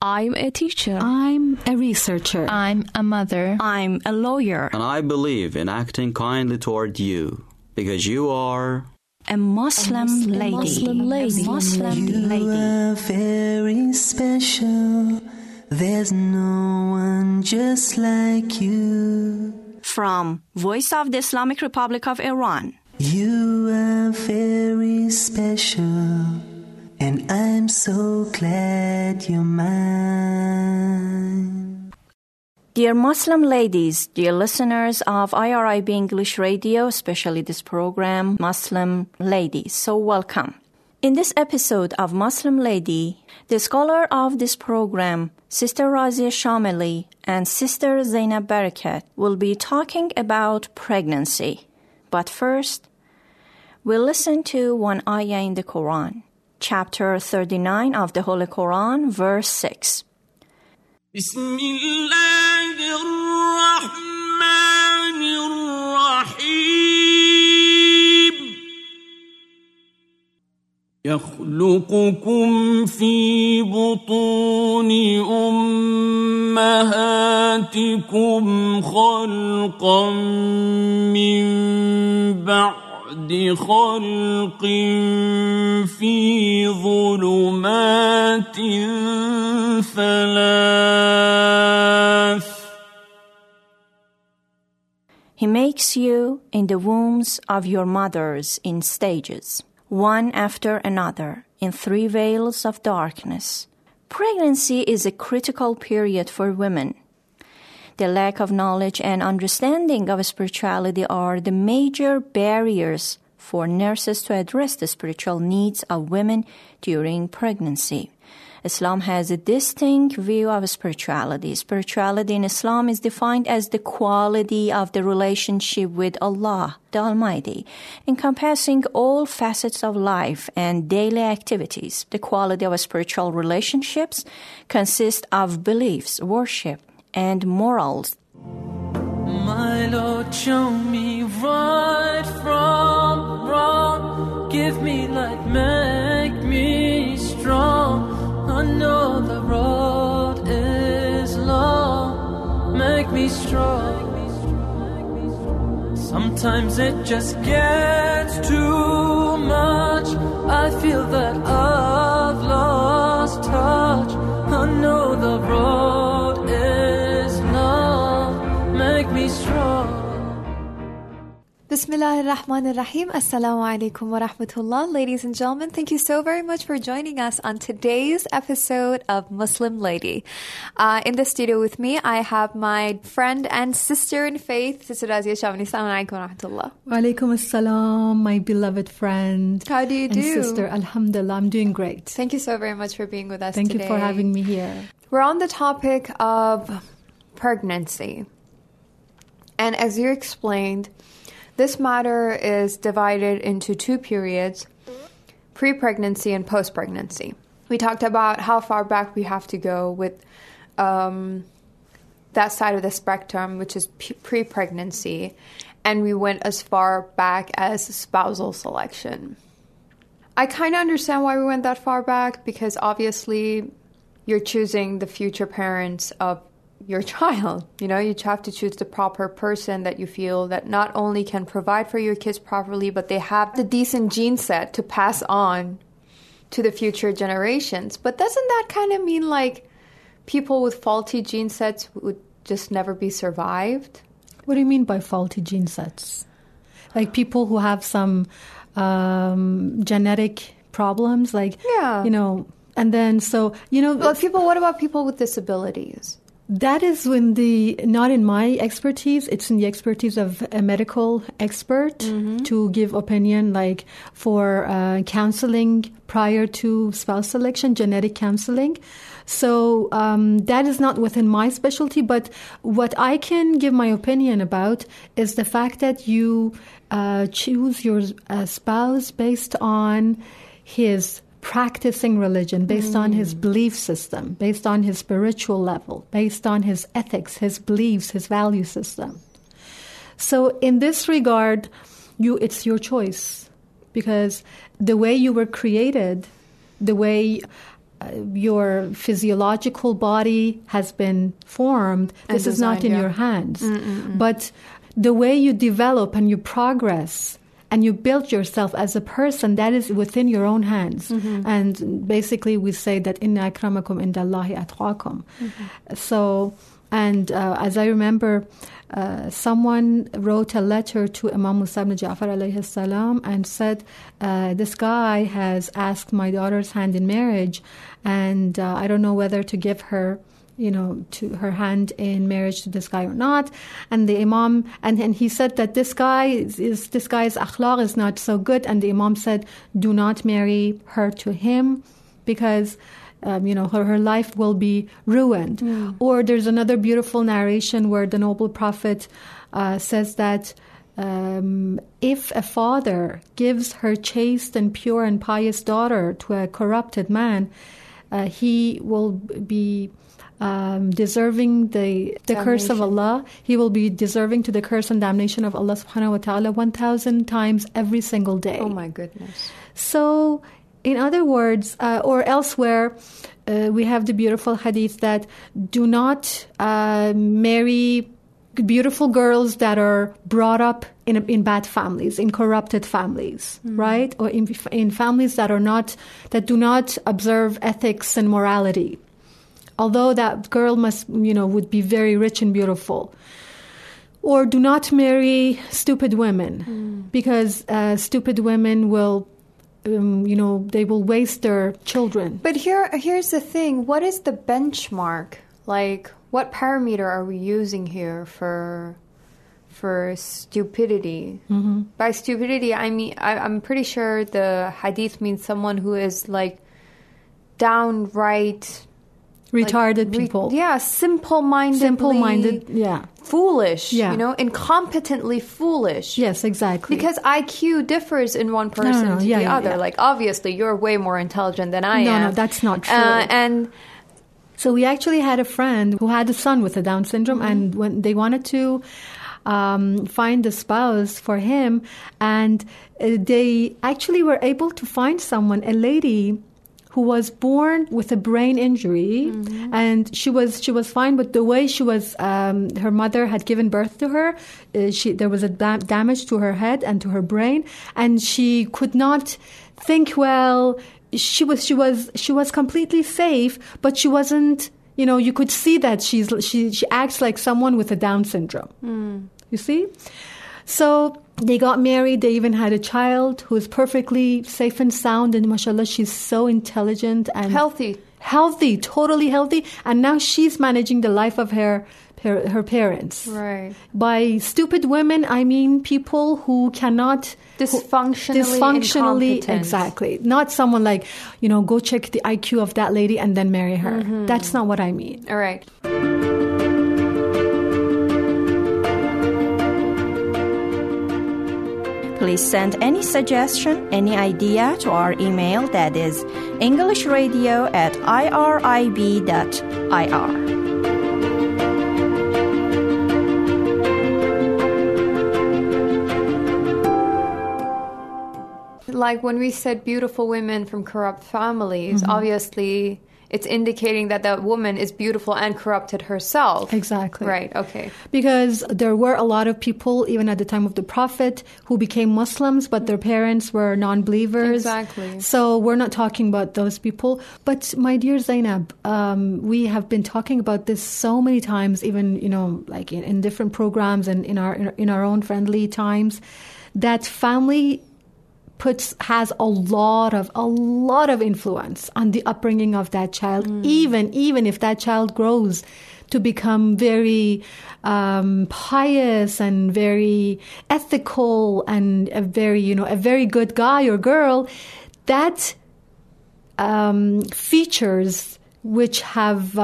I'm a teacher. I'm a researcher. I'm a mother. I'm a lawyer. And I believe in acting kindly toward you, because you are a Muslim lady. A Muslim lady. You are very special. There's no one just like you. From Voice of the Islamic Republic of Iran. You are very special, and I'm so glad you're mine. Dear Muslim ladies, dear listeners of IRIB English Radio, especially this program, Muslim Ladies, so welcome. In this episode of Muslim Lady, the scholar of this program, Sister Razia Shamili and Sister Zainab Barakat, will be talking about pregnancy. But first, we'll listen to one ayah in the Quran, chapter 39 of the Holy Quran, verse 6. Bismillahirrahmanirrahim. يخلقكم في بطون أمهاتكم خلقا من بعد خلق في ظلمات ثلاث. He makes you in the wombs of your mothers in stages, one after another, in 3 veils of darkness. Pregnancy is a critical period for women. The lack of knowledge and understanding of spirituality are the major barriers for nurses to address the spiritual needs of women during pregnancy. Islam has a distinct view of spirituality. Spirituality in Islam is defined as the quality of the relationship with Allah, the Almighty, encompassing all facets of life and daily activities. The quality of spiritual relationships consists of beliefs, worship, and morals. My Lord, show me right from wrong. Give me light, make me strong. I know the road is long. Make me strong. Sometimes it just gets too much. I feel that I've lost touch. I know the road is long. Make me strong. Bismillahirrahmanirrahim. Assalamu alaikum wa rahmatullah. Ladies and gentlemen, thank you so very much for joining us on today's episode of Muslim Lady. In the studio with me, I have my friend and sister in faith, Sister Razia Shamili. Assalamu alaikum wa rahmatullah. Wa alaikum assalam, my beloved friend. How do you do? And sister, alhamdulillah, I'm doing great. Thank you so very much for being with us today. Thank you for having me here. We're on the topic of pregnancy. And as you explained, this matter is divided into 2 periods, pre-pregnancy and post-pregnancy. We talked about how far back we have to go with that side of the spectrum, which is pre-pregnancy, and we went as far back as spousal selection. I kind of understand why we went that far back, because obviously you're choosing the future parents of your child. You know, you have to choose the proper person that you feel that not only can provide for your kids properly, but they have the decent gene set to pass on to the future generations. But doesn't that kind of mean like people with faulty gene sets would just never be survived? What do you mean by faulty gene sets? Like people who have some genetic problems, like, yeah, you know, and then so, you know. But what about people with disabilities? That is not in my expertise. It's in the expertise of a medical expert to give opinion, like for counseling prior to spouse selection, genetic counseling. So that is not within my specialty. But what I can give my opinion about is the fact that you choose your spouse based on his practicing religion, based on his belief system, based on his spiritual level, based on his ethics, his beliefs, his value system. So in this regard, it's your choice, because the way you were created, the way your physiological body has been formed. This is not in your hands. But the way you develop and you progress and you build yourself as a person, that is within your own hands. And basically we say that inna akramakum indallahi atqakum. So, and as I remember, someone wrote a letter to Imam Musa ibn Ja'far alayhi salam and said, this guy has asked my daughter's hand in marriage, and I don't know whether to give her, to her hand in marriage to this guy or not. And the Imam, and he said that this guy's akhlaq is not so good, and the Imam said, do not marry her to him, because her life will be ruined. Or there's another beautiful narration where the noble prophet says that if a father gives her chaste and pure and pious daughter to a corrupted man, he will be deserving the curse of Allah. He will be deserving to the curse and damnation of Allah subhanahu wa ta'ala 1,000 times every single day. Oh my goodness. So, in other words, or elsewhere, we have the beautiful hadith that do not marry beautiful girls that are brought up in bad families, in corrupted families, right? Or in families that do not observe ethics and morality. Although that girl would be very rich and beautiful. Or do not marry stupid women, because stupid women will they will waste their children. But here's the thing. What is the benchmark? Like, what parameter are we using here for stupidity? By stupidity, I mean, I'm pretty sure the hadith means someone who is like downright retarded people. Simple-minded, yeah. Foolish, yeah. Incompetently foolish. Yes, exactly. Because IQ differs in one person to the other. Yeah. Like, obviously, you're way more intelligent than I am. No, that's not true. And so we actually had a friend who had a son with a Down syndrome, and when they wanted to find a spouse for him, and they actually were able to find a lady who was born with a brain injury, and she was fine, but the way she was, her mother had given birth to her, there was a damage to her head and to her brain, and she could not think well. She was completely safe, but she wasn't. You could see that she acts like someone with a Down syndrome. You see, so. They got married. They even had a child who is perfectly safe and sound. And mashallah, she's so intelligent and healthy, totally healthy. And now she's managing the life of her parents. Right. By stupid women, I mean people who cannot... Dysfunctionally incompetent. Exactly. Not someone like, go check the IQ of that lady and then marry her. That's not what I mean. All right. Please send any suggestion, any idea to our email, that is englishradio@irib.ir. Like when we said beautiful women from corrupt families, obviously it's indicating that that woman is beautiful and corrupted herself. Exactly. Right, okay. Because there were a lot of people, even at the time of the Prophet, who became Muslims, but their parents were non-believers. Exactly. So we're not talking about those people. But my dear Zainab, we have been talking about this so many times, even, like in different programs and in our own friendly times, that family has a lot of influence on the upbringing of that child, even if that child grows to become very pious and very ethical and a very good guy or girl. That features which have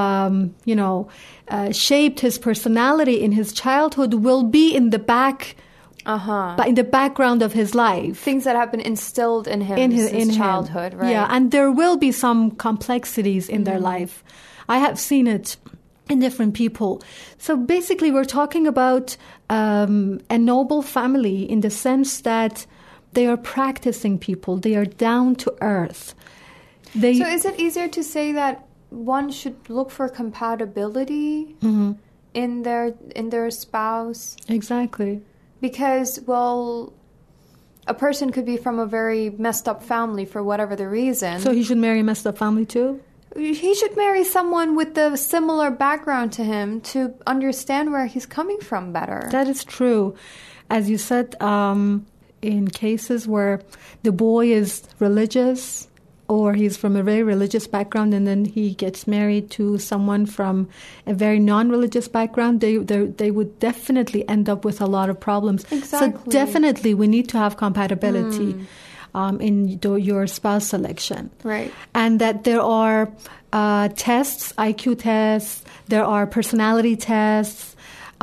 shaped his personality in his childhood will be in the background of his life. Things that have been instilled in him in his childhood, right? Yeah, and there will be some complexities in their life. I have seen it in different people. So basically, we're talking about a noble family in the sense that they are practicing people. They are down to earth. So is it easier to say that one should look for compatibility in their spouse? Exactly. Because, well, a person could be from a very messed up family for whatever the reason. So he should marry a messed up family too? He should marry someone with a similar background to him to understand where he's coming from better. That is true. As you said, in cases where the boy is religious or he's from a very religious background and then he gets married to someone from a very non-religious background, they would definitely end up with a lot of problems. Exactly. So definitely we need to have compatibility in your spouse selection. Right. And that there are tests, IQ tests, there are personality tests.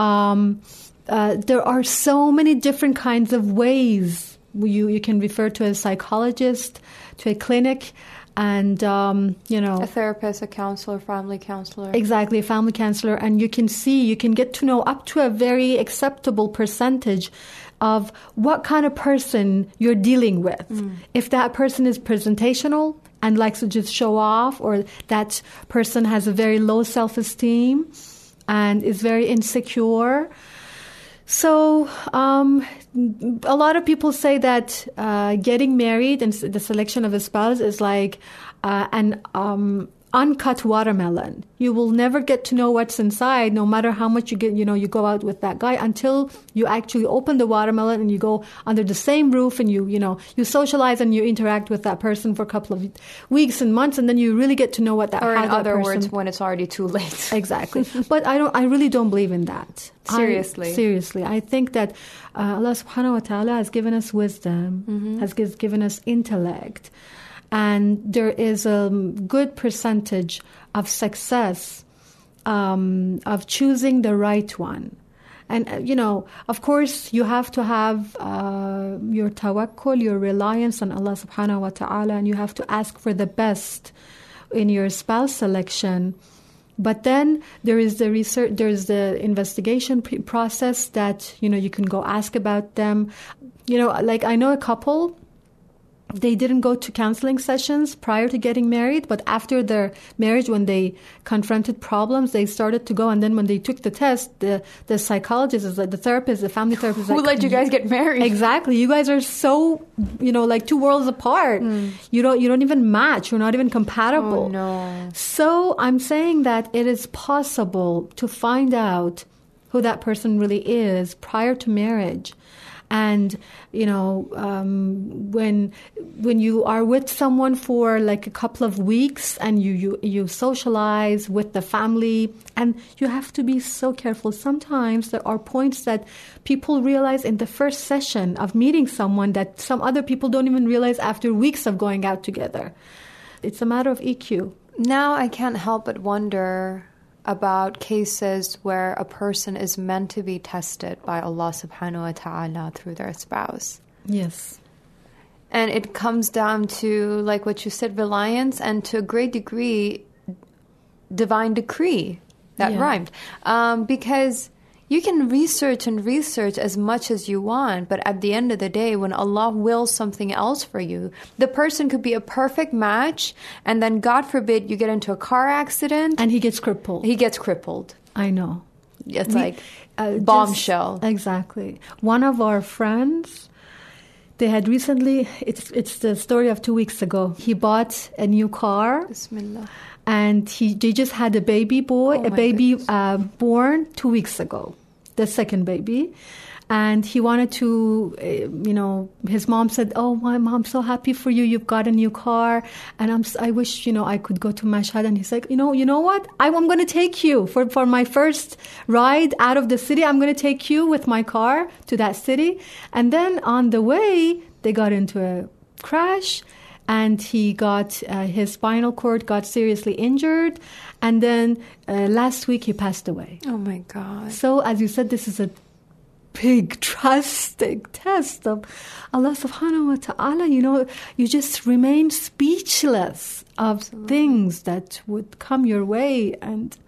There are so many different kinds of ways you can refer to a psychologist, to a clinic, and, a therapist, a counselor, family counselor. Exactly, a family counselor. And you can get to know up to a very acceptable percentage of what kind of person you're dealing with. If that person is presentational and likes to just show off, or that person has a very low self-esteem and is very insecure. So a lot of people say that getting married and the selection of a spouse is like an uncut watermelon. You will never get to know what's inside, no matter how much you you go out with that guy, until you actually open the watermelon and you go under the same roof and you socialize and you interact with that person for a couple of weeks and months, and then you really get to know what that. Or in other person, words, when it's already too late. Exactly. But I really don't believe in that. Seriously. I think that Allah subhanahu wa ta'ala has given us wisdom, has given us intellect. And there is a good percentage of success of choosing the right one. And, of course, you have to have your tawakkul, your reliance on Allah subhanahu wa ta'ala, and you have to ask for the best in your spouse selection. But then there is the research, there is the investigation process that, you can go ask about them. Like I know a couple, they didn't go to counseling sessions prior to getting married, but after their marriage, when they confronted problems, they started to go. And then when they took the test, the psychologist, the therapist, the family therapist, who let you guys get married? Exactly, you guys are so like two worlds apart. You don't even match. You're not even compatible. Oh no! So I'm saying that it is possible to find out who that person really is prior to marriage. And, when you are with someone for like a couple of weeks and you socialize with the family, and you have to be so careful. Sometimes there are points that people realize in the first session of meeting someone that some other people don't even realize after weeks of going out together. It's a matter of EQ. Now I can't help but wonder about cases where a person is meant to be tested by Allah subhanahu wa ta'ala through their spouse. Yes. And it comes down to, like what you said, reliance, and to a great degree, divine decree. That rhymed. Because you can research as much as you want, but at the end of the day, when Allah wills something else for you, the person could be a perfect match, and then, God forbid, you get into a car accident. And he gets crippled. I know. It's like bombshell. Exactly. One of our friends, they had recently, it's the story of 2 weeks ago, he bought a new car. Bismillah. And they just had a baby boy, born 2 weeks ago, the second baby. And he wanted to, his mom said, "Oh, my mom, so happy for you. You've got a new car. And I wish, I could go to Mashhad." And he's like, you know what? I'm going to take you for my first ride out of the city. I'm going to take you with my car to that city. And then on the way, they got into a crash. And he got his spinal cord got seriously injured. And then last week he passed away. Oh, my God. So, as you said, this is a big trusting test of Allah subhanahu wa ta'ala. You just remain speechless of things that would come your way. And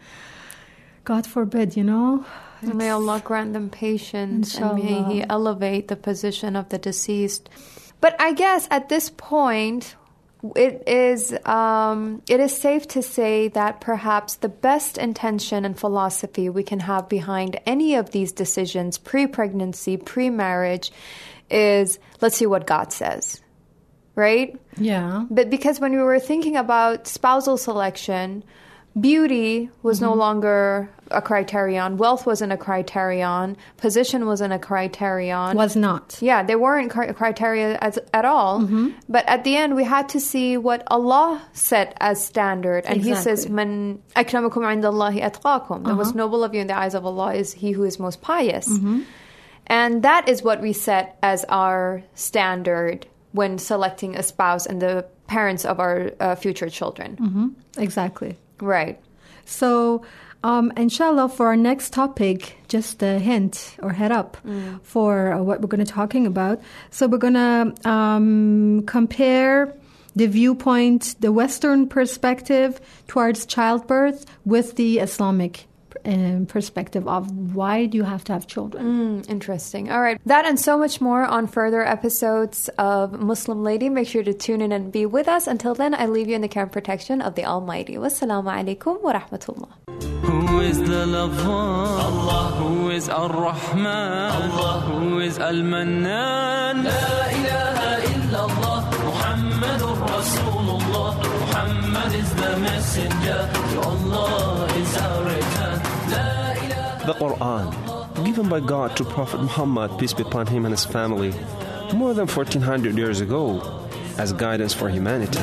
God forbid, May Allah grant them patience. Inshallah. And may He elevate the position of the deceased. But I guess at this point, it is safe to say that perhaps the best intention and philosophy we can have behind any of these decisions, pre-pregnancy, pre-marriage, is let's see what God says, right? Yeah. But because when we were thinking about spousal selection, beauty was no longer a criterion, wealth wasn't a criterion, position wasn't a criterion. Was not. Yeah, they weren't criteria at all. But at the end, we had to see what Allah set as standard. And He says, "Man akramakum indallahi atqakum." The most noble of you in the eyes of Allah is he who is most pious. And that is what we set as our standard when selecting a spouse and the parents of our future children. Exactly. Right. So, inshallah, for our next topic, just a hint or head up for what we're going to be talking about. So we're going to compare the viewpoint, the Western perspective towards childbirth with the Islamic perspective of why do you have to have children. Interesting. All right. That and so much more on further episodes of Muslim Lady. Make sure to tune in and be with us. Until then, I leave you in the care and protection of the Almighty. Wassalamu alaikum wa rahmatullah. Who is the lover? Allah. Who is Ar-Rahman? Allah. Who is Al-Mannan? La ilaha illallah. Muhammadur Rasulullah. Muhammad is the messenger. To Allah is our return. The Quran, given by God to Prophet Muhammad, peace be upon him and his family, more than 1400 years ago, as guidance for humanity.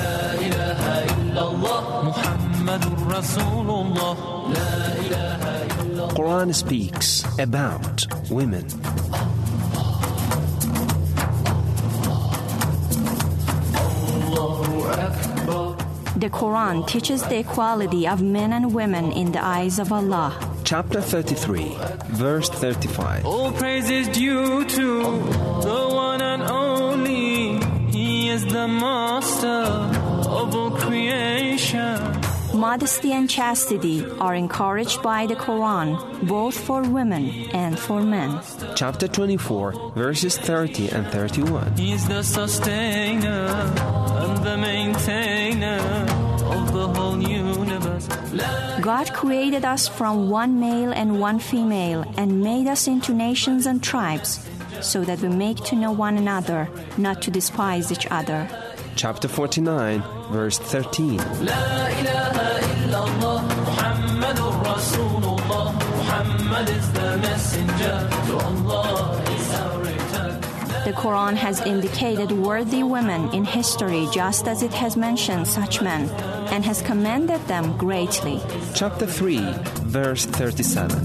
Quran speaks about women. The Quran teaches the equality of men and women in the eyes of Allah. Chapter 33, verse 35. All praise is due to the one and only. He is the master of all creation. Modesty and chastity are encouraged by the Quran, both for women and for men. Chapter 24, verses 30 and 31. He is the sustainer and the maintainer of the whole universe. God created us from one male and one female and made us into nations and tribes so that we make to know one another, not to despise each other. Chapter 49, verse 13. La ilaha illallah, Muhammadur Rasulullah. Muhammad is the messenger. To Allah is our return. The Quran has indicated worthy women in history just as it has mentioned such men and has commended them greatly. Chapter 3, verse 37.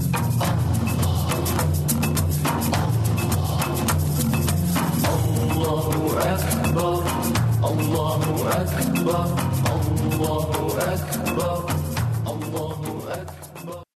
Allahu Akbar, Allahu Akbar, Allahu Akbar.